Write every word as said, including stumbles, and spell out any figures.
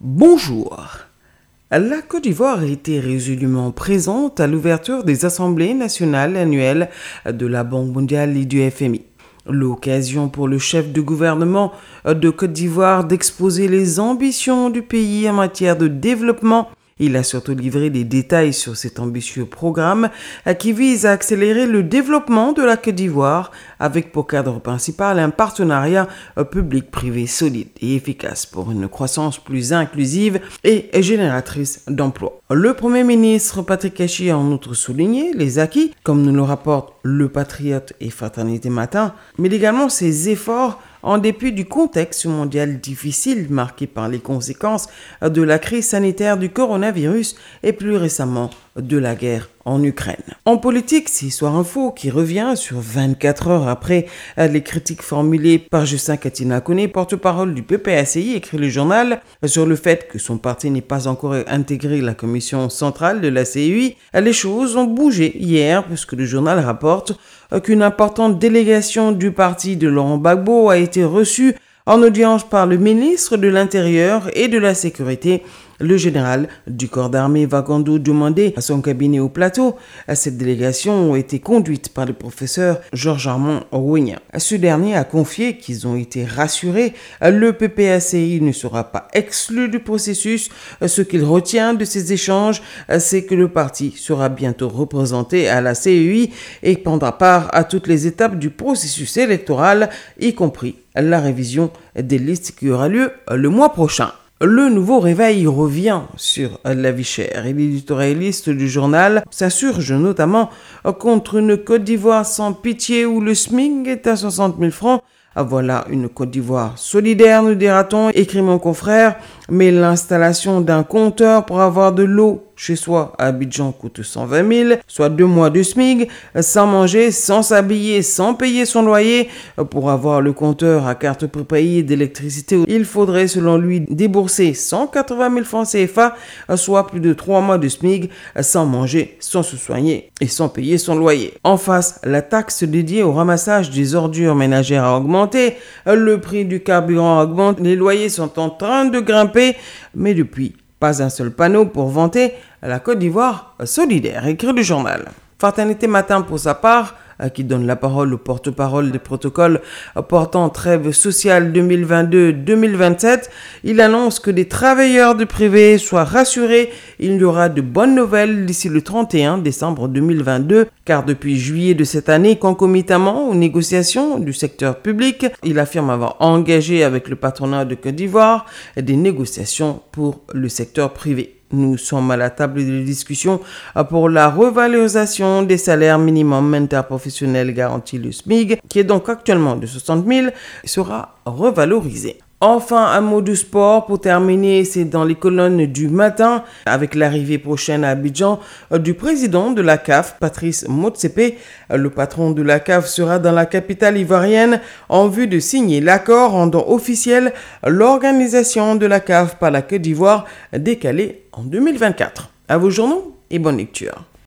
Bonjour. La Côte d'Ivoire était résolument présente à l'ouverture des assemblées nationales annuelles de la Banque mondiale et du F M I. L'occasion pour le chef de gouvernement de Côte d'Ivoire d'exposer les ambitions du pays en matière de développement. Il a surtout livré des détails sur cet ambitieux programme qui vise à accélérer le développement de la Côte d'Ivoire avec pour cadre principal un partenariat public-privé solide et efficace pour une croissance plus inclusive et génératrice d'emplois. Le Premier ministre Patrick Cachi a en outre souligné les acquis, comme nous le rapporte Le Patriote et Fraternité Matin, mais également ses efforts en dépit du contexte mondial difficile marqué par les conséquences de la crise sanitaire du coronavirus et plus récemment de la guerre en Ukraine. En politique, c'est Soir Info qui revient sur vingt-quatre heures après les critiques formulées par Justin Katina Koné, porte-parole du P P A C I, écrit le journal, sur le fait que son parti n'ait pas encore intégré la commission centrale de la C U I. Les choses ont bougé hier puisque le journal rapporte qu'une importante délégation du parti de Laurent Gbagbo a été reçue en audience par le ministre de l'Intérieur et de la Sécurité. Le général du corps d'armée Vakando demandait à son cabinet au plateau. Cette délégation a été conduite par le professeur Georges Armand Ouignan. Ce dernier a confié qu'ils ont été rassurés. Le P P A C I ne sera pas exclu du processus. Ce qu'il retient de ces échanges, c'est que le parti sera bientôt représenté à la C U I et prendra part à toutes les étapes du processus électoral, y compris la révision des listes qui aura lieu le mois prochain. Le nouveau réveil revient sur la vie chère et l'éditorialiste du journal s'insurge notamment contre une Côte d'Ivoire sans pitié où le S M I C est à soixante mille francs. Voilà une Côte d'Ivoire solidaire, nous dira-t-on, écrit mon confrère, mais l'installation d'un compteur pour avoir de l'eau chez soi à Abidjan coûte cent vingt mille, soit deux mois de S M I C, sans manger, sans s'habiller, sans payer son loyer. Pour avoir le compteur à carte prépayée d'électricité, il faudrait selon lui débourser cent quatre-vingt mille francs C F A, soit plus de trois mois de S M I C, sans manger, sans se soigner et sans payer son loyer. En face, la taxe dédiée au ramassage des ordures ménagères a augmenté, le prix du carburant augmente, les loyers sont en train de grimper, mais depuis, pas un seul panneau pour vanter la Côte d'Ivoire solidaire, écrit le journal. Fraternité Matin, pour sa part, qui donne la parole au porte-parole des protocoles portant trêve sociale deux mille vingt-deux deux mille vingt-sept, il annonce que les travailleurs du privé soient rassurés. Il y aura de bonnes nouvelles d'ici le trente et un décembre deux mille vingt-deux, car depuis juillet de cette année, concomitamment aux négociations du secteur public, il affirme avoir engagé avec le patronat de Côte d'Ivoire des négociations pour le secteur privé. Nous sommes à la table de discussion pour la revalorisation des salaires minimum interprofessionnels garantis, le S M I C, qui est donc actuellement de soixante mille, sera revalorisé. Enfin, un mot de sport pour terminer, c'est dans les colonnes du matin, avec l'arrivée prochaine à Abidjan du président de la C A F, Patrice Motsepe. Le patron de la C A F sera dans la capitale ivoirienne en vue de signer l'accord rendant officielle l'organisation de la C A F par la Côte d'Ivoire décalée en deux mille vingt-quatre. À vos journaux et bonne lecture.